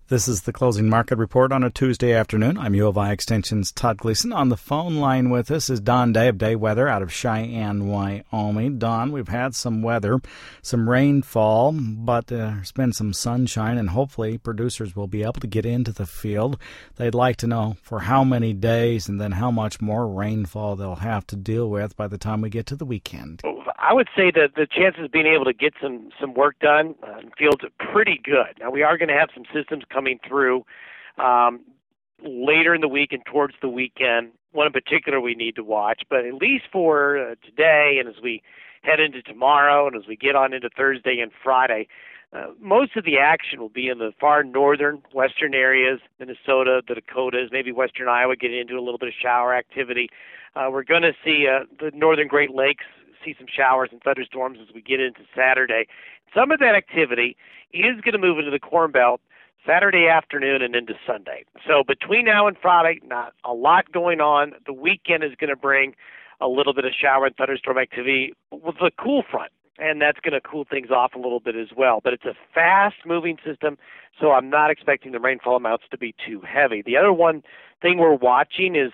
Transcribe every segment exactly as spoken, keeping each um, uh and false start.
This is the Closing Market Report on a Tuesday afternoon. I'm U of I Extension's Todd Gleason. On the phone line with us is Don Day of Day Weather out of Cheyenne, Wyoming. Don, we've had some weather, some rainfall, but uh, there's been some sunshine, and hopefully producers will be able to get into the field. They'd like to know for how many days and then how much more rainfall they'll have to deal with by the time we get to the weekend. I would say that the chances of being able to get some, some work done uh, in fields are pretty good. Now, we are going to have some systems coming through um, later in the week and towards the weekend. One in particular we need to watch, but at least for uh, today and as we head into tomorrow and as we get on into Thursday and Friday, uh, most of the action will be in the far northern, western areas, Minnesota, the Dakotas, maybe western Iowa getting into a little bit of shower activity. Uh, we're going to see uh, the northern Great Lakes see some showers and thunderstorms as we get into Saturday. Some of that activity is going to move into the Corn Belt Saturday afternoon and into Sunday. So between now and Friday, not a lot going on. The weekend is going to bring a little bit of shower and thunderstorm activity with a cool front, and that's going to cool things off a little bit as well. But it's a fast-moving system, so I'm not expecting the rainfall amounts to be too heavy. The other one thing we're watching is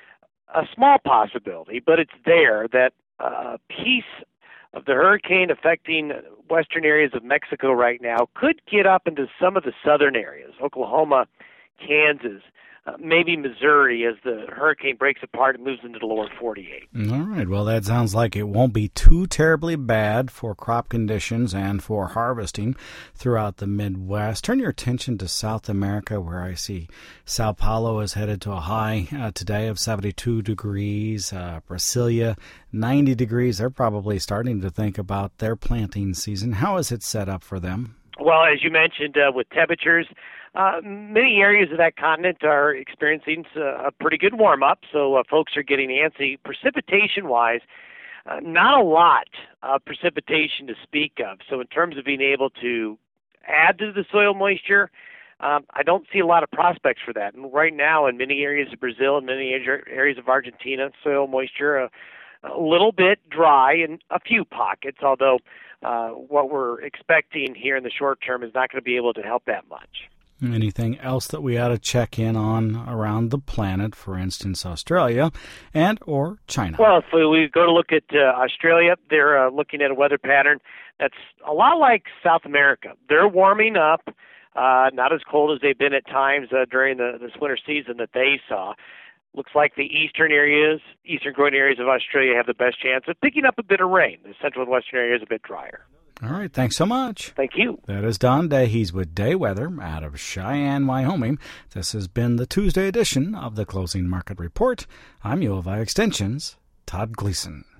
a small possibility, but it's there, that a piece of the hurricane affecting western areas of Mexico right now could get up into some of the southern areas, Oklahoma, Kansas, uh, maybe Missouri, as the hurricane breaks apart and moves into the lower forty-eight. All right. Well, that sounds like it won't be too terribly bad for crop conditions and for harvesting throughout the Midwest. Turn your attention to South America, where I see Sao Paulo is headed to a high uh, today of seventy-two degrees. Uh, Brasilia, ninety degrees. They're probably starting to think about their planting season. How is it set up for them? Well, as you mentioned, uh, with temperatures, uh, many areas of that continent are experiencing uh, a pretty good warm-up, so uh, folks are getting antsy. Precipitation-wise, uh, not a lot of precipitation to speak of. So in terms of being able to add to the soil moisture, um, I don't see a lot of prospects for that. And right now, in many areas of Brazil and many areas of Argentina, soil moisture uh, a little bit dry in a few pockets, although uh, what we're expecting here in the short term is not going to be able to help that much. Anything else that we ought to check in on around the planet, for instance, Australia and or China? Well, if we go to look at uh, Australia, they're uh, looking at a weather pattern that's a lot like South America. They're warming up, uh, not as cold as they've been at times uh, during the, this winter season that they saw. Looks like the eastern areas, eastern growing areas of Australia have the best chance of picking up a bit of rain. The central and western areas are a bit drier. All right, thanks so much. Thank you. That is Don Day. He's with Day Weather out of Cheyenne, Wyoming. This has been the Tuesday edition of the Closing Market Report. I'm U of I Extension's Todd Gleason.